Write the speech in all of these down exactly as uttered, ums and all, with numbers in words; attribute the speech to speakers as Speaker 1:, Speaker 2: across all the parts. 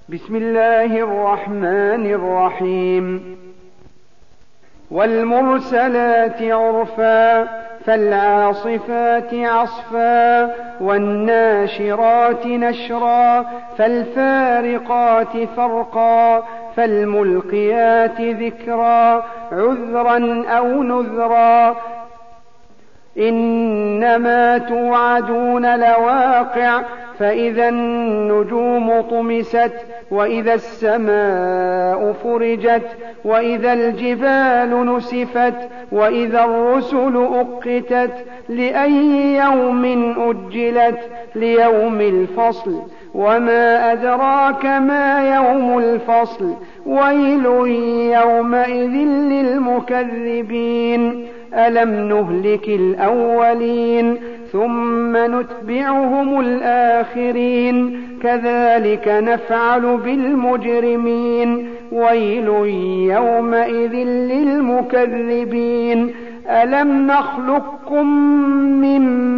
Speaker 1: بسم الله الرحمن الرحيم والمرسلات عرفا فالعاصفات عصفا والناشرات نشرا فالفارقات فرقا فالملقيات ذكرا عذرا أو نذرا إنما توعدون لواقع فإذا النجوم طمست وإذا السماء فرجت وإذا الجبال نسفت وإذا الرسل أقتت لأي يوم أجلت ليوم الفصل وما أدراك ما يوم الفصل ويل يومئذ للمكذبين ألم نهلك الأولين ثم نتبعهم الآخرين كذلك نفعل بالمجرمين ويل يومئذ للمكذبين ألم نخلقكم من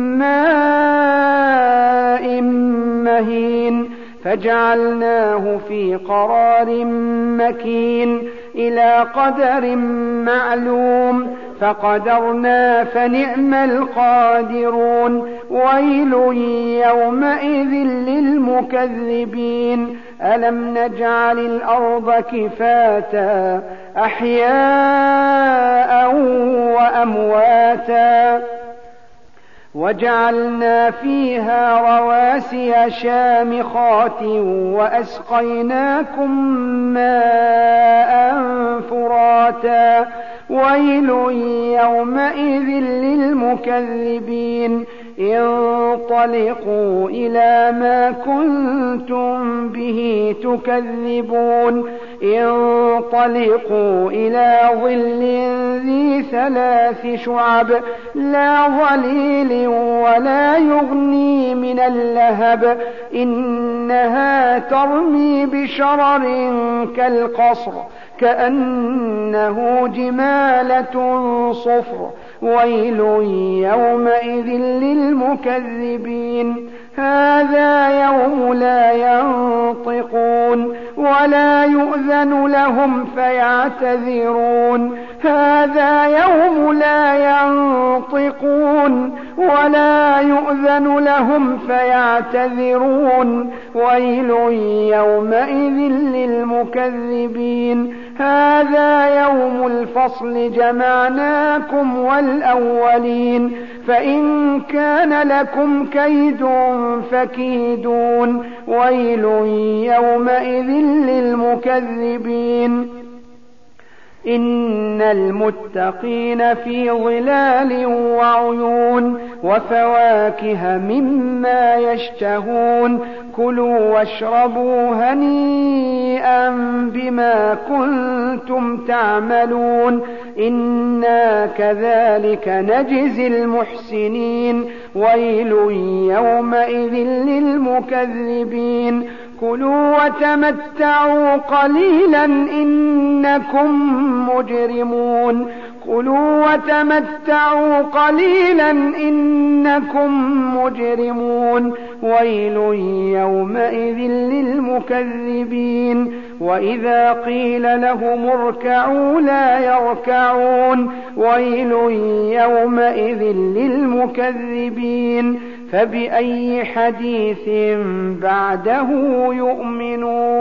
Speaker 1: ماء مهين فجعلناه في قرار مكين إلى قدر معلوم فقدرنا فنعم القادرون ويل يومئذ للمكذبين ألم نجعل الأرض كفاتا أحياء وأمواتا وجعلنا فيها رواسي شامخات وأسقيناكم ماء فراتا ويل يومئذ للمكذبين انطلقوا إلى ما كنتم به تكذبون انطلقوا إلى ظل ذي ثلاث شعب لا ظليل ولا يغني من اللهب إنها ترمي بشرر كالقصر كأنه جمالة صفر ويل يومئذ للمكذبين هذا يوم لا ينطقون ولا يؤذن لهم فيعتذرون هذا يوم لا ينطقون ولا يؤذن لهم فيعتذرون ويل يومئذ للمكذبين هذا يوم الفصل جمعناكم والأولين فإن كان لكم كيد فكيدون ويل يومئذ للمكذبين إن المتقين في ظلال وعيون وفواكه مما يشتهون كلوا واشربوا هنيئا بما كنتم تعملون إنا كذلك نجزي المحسنين ويل يومئذ للمكذبين كلوا وتمتعوا قليلا إنكم مجرمون كلوا وتمتعوا قليلا إنكم مجرمون ويل يومئذ للمكذبين وإذا قيل لهم اركعوا لا يركعون ويل يومئذ للمكذبين فبأي حديث بعده يؤمنون